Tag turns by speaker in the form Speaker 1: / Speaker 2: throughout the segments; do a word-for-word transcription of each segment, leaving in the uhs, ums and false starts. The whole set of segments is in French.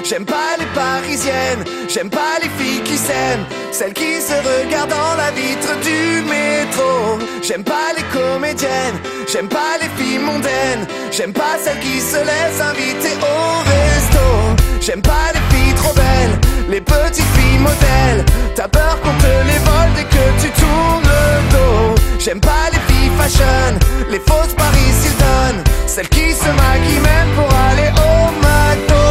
Speaker 1: J'aime pas les parisiennes, j'aime pas les filles qui s'aiment, celles qui se regardent dans la vitre du métro. J'aime pas les comédiennes, j'aime pas les filles mondaines, j'aime pas celles qui se laissent inviter au resto. J'aime pas les filles trop belles, les petites filles modèles, t'as peur qu'on te les vole dès que tu tournes le dos. J'aime pas les filles fashion, les fausses Paris Hilton, celles qui se maquillent même pour aller au McDo.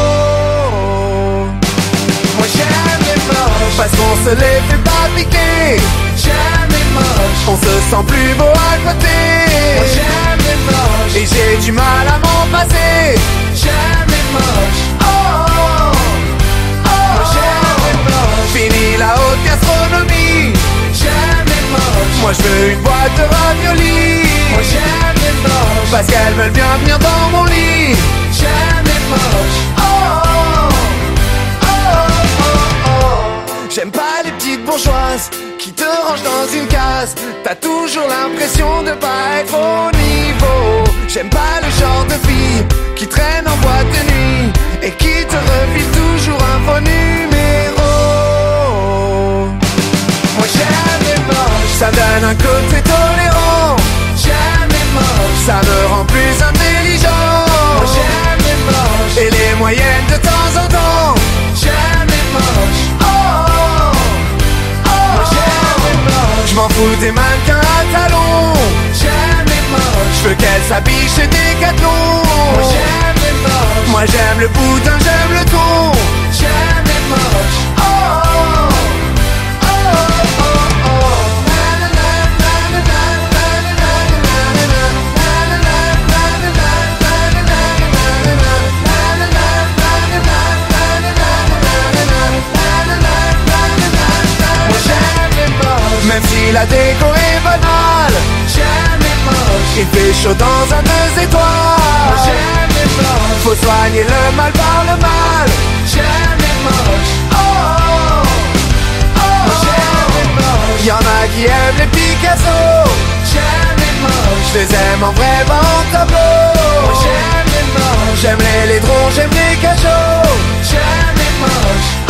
Speaker 1: Moi j'aime les moches, parce qu'on se les fait pas piquer. J'aime les moches, on se sent plus beau à côté. Moi j'aime les moches, et j'ai du mal à m'en passer. J'aime les moches, oh oh oh. Moi j'aime les moches, fini la haute gastronomie. J'aime les moches, moi je veux une boîte de raviolis. Moi j'aime les moches, parce qu'elles veulent bien venir dans mon lit. J'aime les moches, oh oh oh oh oh oh. J'aime pas les petites bourgeoises qui te rangent dans une case. T'as toujours l'impression de pas être au niveau. J'aime pas le genre de fille qui traîne en boîte de nuit et qui te refile toujours un faux numéro. Moi j'aime les moches, ça donne un côté tolérant. J'aime les moches, ça me rend plus intelligent. Moi j'aime les moches, et les moyennes de temps en temps. J'aime les moches, oh oh oh. Moi j'aime les moches, je m'en fous des mannequins à talons. J'aime les moches, je veux qu'elles s'habillent chez Decathlon. Moi j'aime les moches, moi j'aime le boudin, j'aime le thon. J'aime les moches, oh oh oh oh oh oh. Même si la déco est banale, j'aime les moches. Il fait chaud dans un deux étoiles. Moi j'aime les moches, faut soigner le mal par le mal. J'aime les moches, oh oh oh. Moi j'aime les moches, y'en a qui aiment les Picasso. J'aime les moches, je les aime en vrai, pas en tableau. Moi j'aime les moches, j'aime les laidrons, j'aime les cachots. J'aime les moches,